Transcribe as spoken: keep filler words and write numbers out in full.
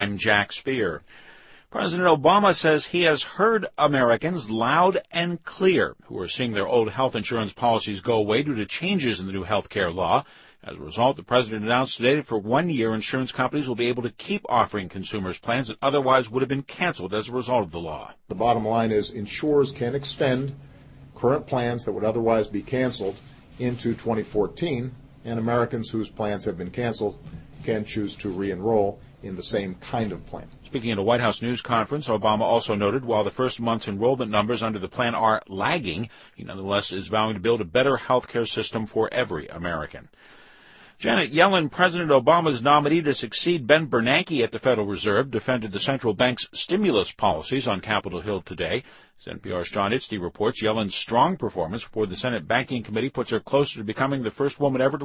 I'm Jack Spear. President Obama says he has heard Americans loud and clear who are seeing their old health insurance policies go away due to changes in the new health care law. As a result, the president announced today that for one year, insurance companies will be able to keep offering consumers plans that otherwise would have been canceled as a result of the law. The bottom line is insurers can extend current plans that would otherwise be canceled into twenty fourteen, and Americans whose plans have been canceled can choose to re-enroll in the same kind of plan. Speaking at a White House news conference, Obama also noted while the first month's enrollment numbers under the plan are lagging, he nonetheless is vowing to build a better health care system for every American. Janet Yellen, President Obama's nominee to succeed Ben Bernanke at the Federal Reserve, defended the central bank's stimulus policies on Capitol Hill today. As N P R's John Itzdy reports, Yellen's strong performance before the Senate Banking Committee puts her closer to becoming the first woman ever to